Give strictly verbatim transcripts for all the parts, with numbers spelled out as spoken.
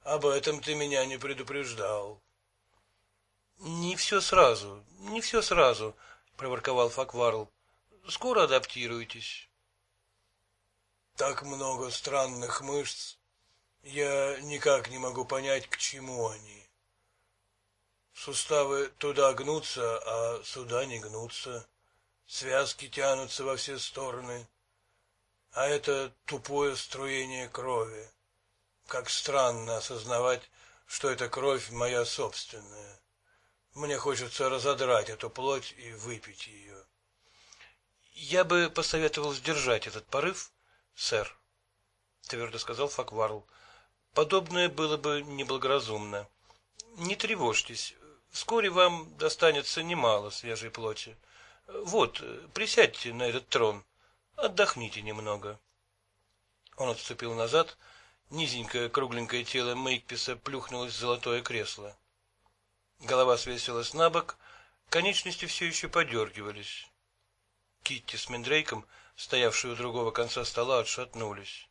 Об этом ты меня не предупреждал. Не все сразу, не все сразу, проворковал Факварл. Скоро адаптируетесь. Так много странных мышц. Я никак не могу понять, к чему они. Суставы туда гнутся, а сюда не гнутся. Связки тянутся во все стороны. А это тупое струение крови. Как странно осознавать, что эта кровь моя собственная. Мне хочется разодрать эту плоть и выпить ее. Я бы посоветовал сдержать этот порыв, сэр, твердо сказал Факварл. Подобное было бы неблагоразумно. Не тревожьтесь, вскоре вам достанется немало свежей плоти. Вот, присядьте на этот трон, отдохните немного. Он отступил назад, низенькое кругленькое тело Мейкписа плюхнулось в золотое кресло. Голова свесилась набок, конечности все еще подергивались. Китти с Мендрейком, стоявшие у другого конца стола, отшатнулись.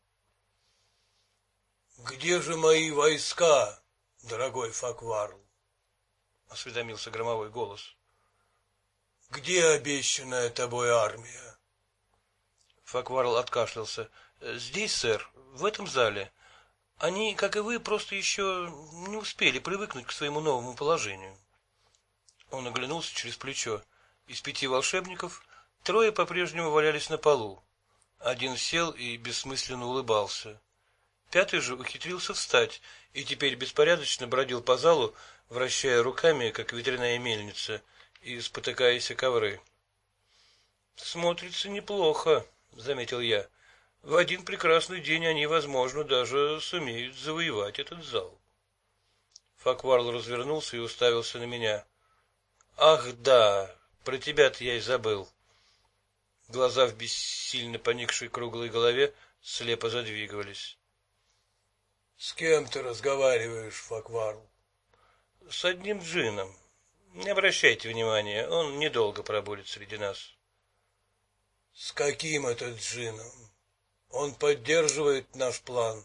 — Где же мои войска, дорогой Факварл? — осведомился громовой голос. — Где обещанная тобой армия? Факварл откашлялся. — Здесь, сэр, в этом зале. Они, как и вы, просто еще не успели привыкнуть к своему новому положению. Он оглянулся через плечо. Из пяти волшебников трое по-прежнему валялись на полу. Один сел и бессмысленно улыбался. Пятый же ухитрился встать и теперь беспорядочно бродил по залу, вращая руками, как ветряная мельница, и спотыкаясь о ковры. — Смотрится неплохо, — заметил я. В один прекрасный день они, возможно, даже сумеют завоевать этот зал. Факварл развернулся и уставился на меня. — Ах, да, про тебя-то я и забыл. Глаза в бессильно поникшей круглой голове слепо задвигались. — С кем ты разговариваешь, Факварл? — С одним джинном. Не обращайте внимания, он недолго пробудет среди нас. — С каким это джинном? Он поддерживает наш план.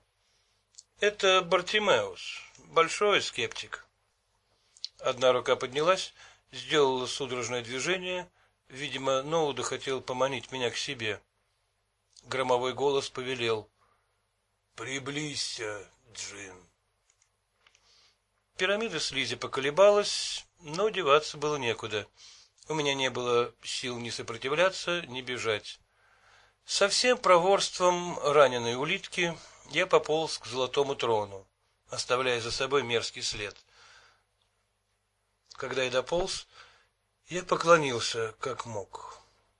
Это Бартимеус, большой скептик. Одна рука поднялась, сделала судорожное движение. Видимо, Ноуда хотел поманить меня к себе. Громовой голос повелел: «Приблизься, Джин». Пирамида слизи поколебалась, но деваться было некуда. У меня не было сил ни сопротивляться, ни бежать. Со всем проворством раненой улитки я пополз к золотому трону, оставляя за собой мерзкий след. Когда я дополз, я поклонился, как мог.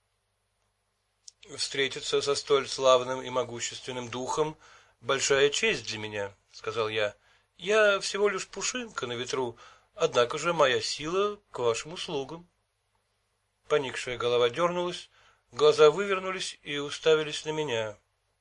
Встретиться со столь славным и могущественным духом — большая честь для меня, — сказал я. Я всего лишь пушинка на ветру, однако же моя сила к вашим услугам. Поникшая голова дернулась, глаза вывернулись и уставились на меня.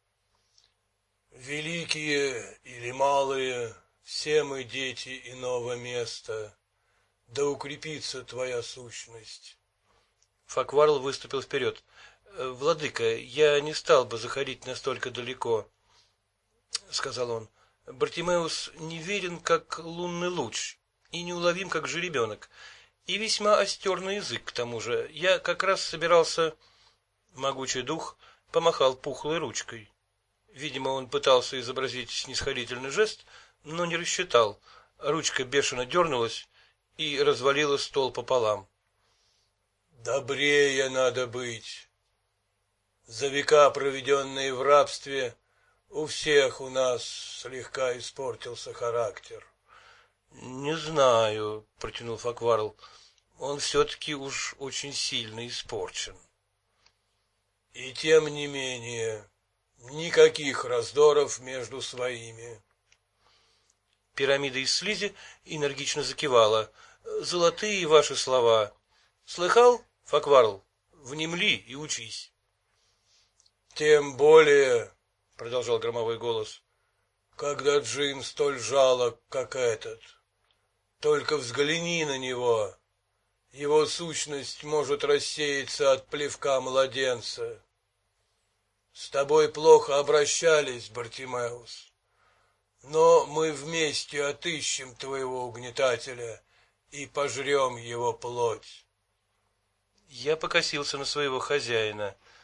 «Великие или малые, все мы дети иного места, да укрепится твоя сущность». Факварл выступил вперед. «Владыка, я не стал бы заходить настолько далеко», — сказал он. «Бартимеус неверен, как лунный луч, и неуловим, как жеребенок, и весьма остер на язык, к тому же. Я как раз собирался...» Могучий дух помахал пухлой ручкой. Видимо, он пытался изобразить снисходительный жест, но не рассчитал. Ручка бешено дернулась и развалила стол пополам. «Добрее надо быть. За века, проведенные в рабстве, у всех у нас слегка испортился характер». «Не знаю», — протянул Факварл. «Он все-таки уж очень сильно испорчен». «И тем не менее, никаких раздоров между своими». Пирамида из слизи энергично закивала. «Золотые ваши слова. Слыхал, Факварл? Внемли и учись». «Тем более, — продолжал громовой голос, — когда Джин столь жалок, как этот. Только взгляни на него. Его сущность может рассеяться от плевка младенца. С тобой плохо обращались, Бартимеус, но мы вместе вместе отыщем твоего угнетателя и пожрем его плоть. Я покосился на своего хозяина.